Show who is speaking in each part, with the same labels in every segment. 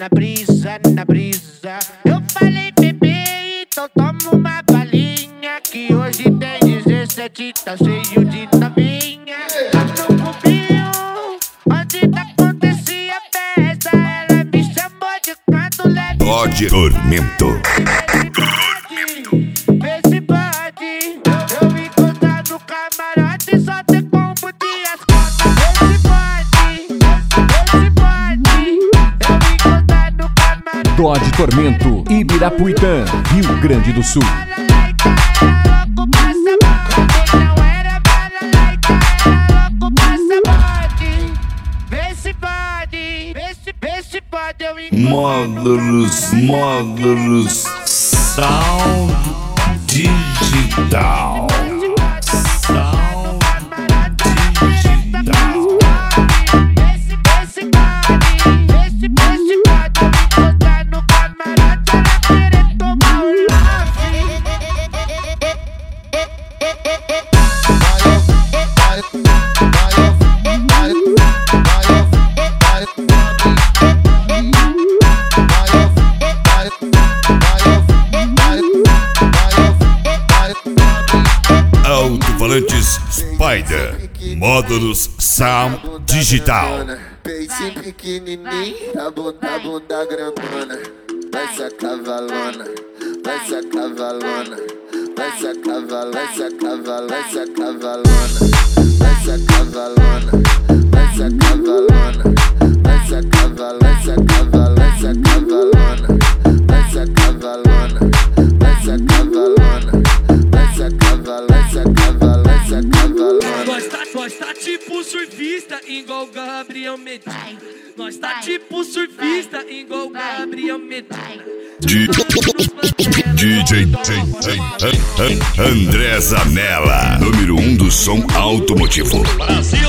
Speaker 1: na brisa. Eu falei, bebê, então toma uma balinha, que hoje tem 17, tá cheio de novinha. Lá no clubinho, onde acontecia festa, ela me chamou de canto leve.
Speaker 2: Dodge Tormento.
Speaker 1: Vê se pode, eu me encontrar no camarote, só ter combo de as costas. Vê se pode, eu me encontrar no camarote.
Speaker 3: Dodge Tormento, Ibirapuitã, Rio Grande do Sul.
Speaker 2: Módulos Sound Digital. Alto-falantes Spider, módulos Sound Digital.
Speaker 4: Peitinho pequenininho, a bunda grandona. Vai sacavalona, vai sacavalona, vai sacavalona, vai sacavalona, vai sacavalona, vai sacavalona, vai sacavalona, vai sacavalona, vai sacavalona, vai sacavalona, vai sacavalona, vai sacavalona, vai sacavalona, vai sacavalona.
Speaker 5: Nós tá tipo surfista, igual Gabriel Medina. Nós tá tipo surfista, igual Gabriel Medina.
Speaker 2: DJ André Zanella, número 1 do som automotivo.
Speaker 5: Brasil!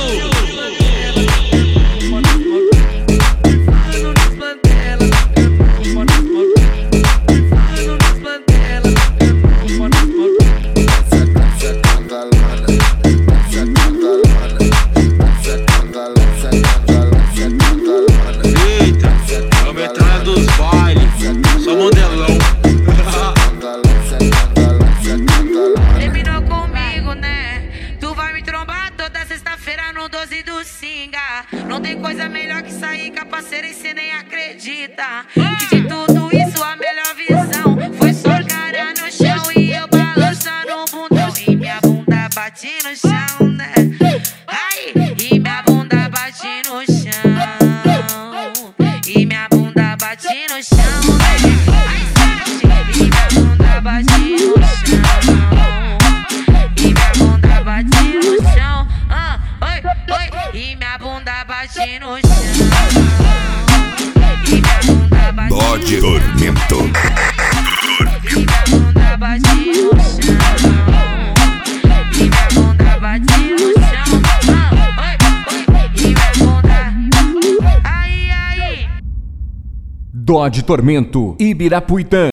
Speaker 6: Terminou comigo, né? Tu vai me trombar toda sexta-feira no 12 do Singa. Não tem coisa melhor que sair com a parceira e cê nem acredita. Que de tudo isso a melhor visão foi sua cara no chão e eu balançando o bundão. E minha bunda bate no chão, né? Ai, e minha bunda bate no chão. E minha bunda bate no chão, né? Ai, sente, e minha bunda bate no chão. E minha bunda bate no chão. Oi, e minha bunda bate no chão. E minha bunda bate
Speaker 2: Dodge Tormento.
Speaker 6: E minha bunda bate no chão. E minha bunda bate no chão. Oi, e minha bunda. Aí.
Speaker 3: Dodge Tormento, Ibirapuitã.